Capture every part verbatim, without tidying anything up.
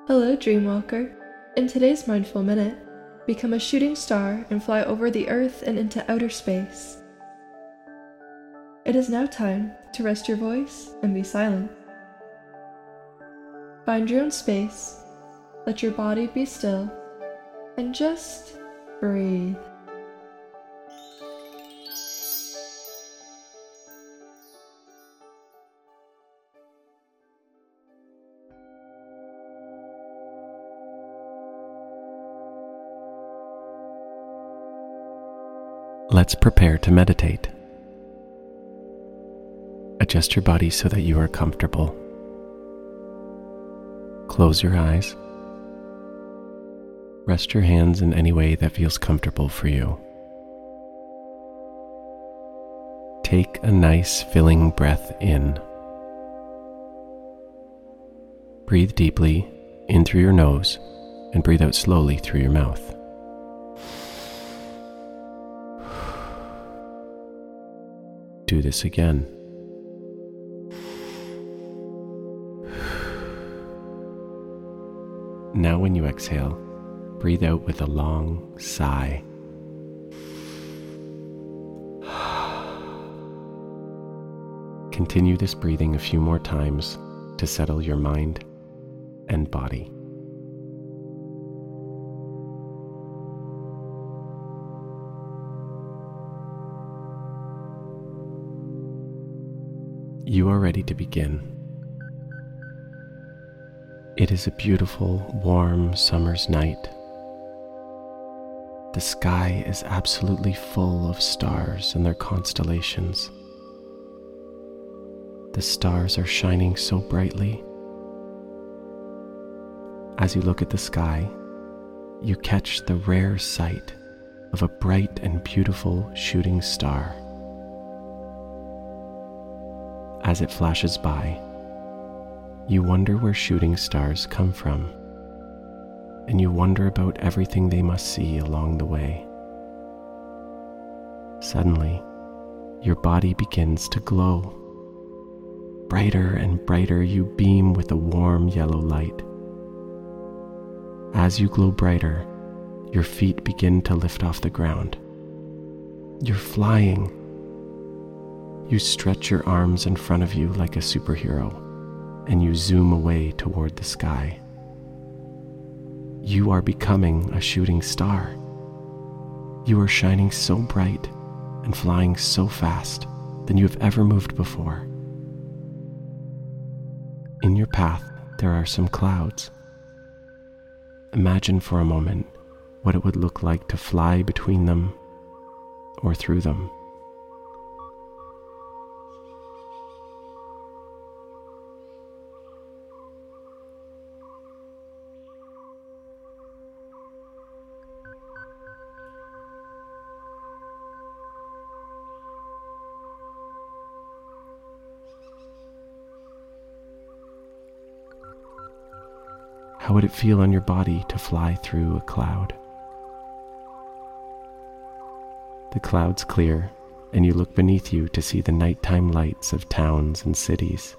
Hello, Dreamwalker. In today's Mindful Minute, become a shooting star and fly over the Earth and into outer space. It is now time to rest your voice and be silent. Find your own space, let your body be still, and just breathe. Let's prepare to meditate. Adjust your body so that you are comfortable. Close your eyes. Rest your hands in any way that feels comfortable for you. Take a nice, filling breath in. Breathe deeply in through your nose and breathe out slowly through your mouth. Do this again. Now when you exhale, breathe out with a long sigh. Continue this breathing a few more times to settle your mind and body. You are ready to begin. It is a beautiful, warm summer's night. The sky is absolutely full of stars and their constellations. The stars are shining so brightly. As you look at the sky, you catch the rare sight of a bright and beautiful shooting star. As it flashes by, you wonder where shooting stars come from, and you wonder about everything they must see along the way. Suddenly, your body begins to glow. Brighter and brighter you beam with a warm yellow light. As you glow brighter, your feet begin to lift off the ground. You're flying. You stretch your arms in front of you like a superhero, and you zoom away toward the sky. You are becoming a shooting star. You are shining so bright and flying so fast than you have ever moved before. In your path, there are some clouds. Imagine for a moment what it would look like to fly between them or through them. How would it feel on your body to fly through a cloud? The clouds clear, and you look beneath you to see the nighttime lights of towns and cities.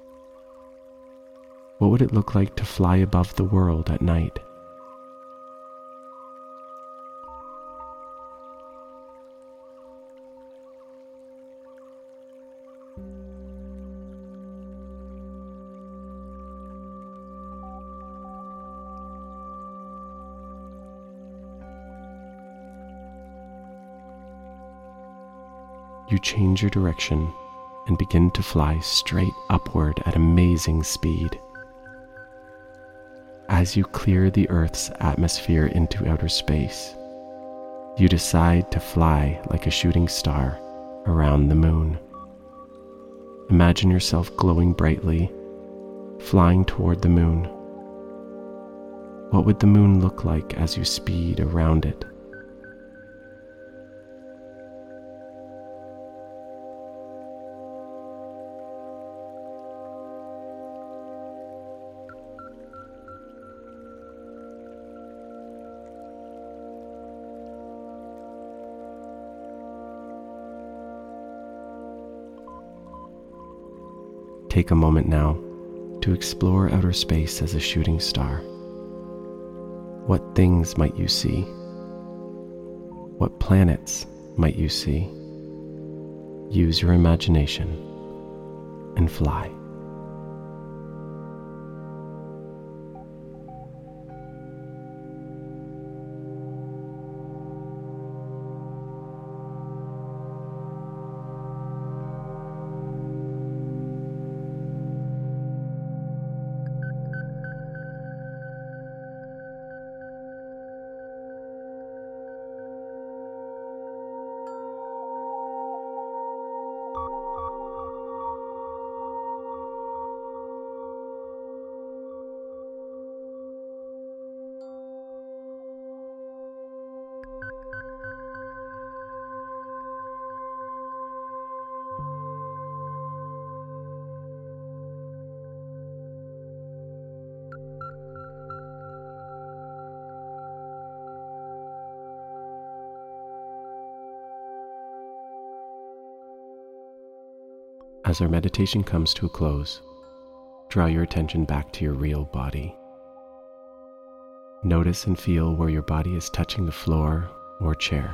What would it look like to fly above the world at night? You change your direction and begin to fly straight upward at amazing speed. As you clear the Earth's atmosphere into outer space, you decide to fly like a shooting star around the moon. Imagine yourself glowing brightly, flying toward the moon. What would the moon look like as you speed around it? Take a moment now to explore outer space as a shooting star. What things might you see? What planets might you see? Use your imagination and fly. As our meditation comes to a close, draw your attention back to your real body. Notice and feel where your body is touching the floor or chair.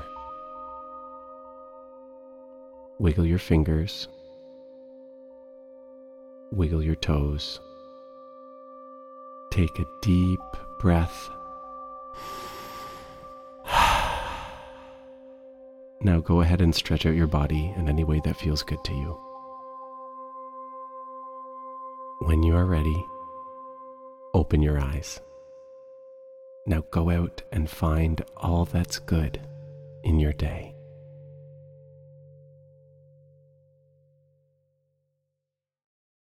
Wiggle your fingers. Wiggle your toes. Take a deep breath. Now go ahead and stretch out your body in any way that feels good to you. When you are ready, open your eyes. Now go out and find all that's good in your day.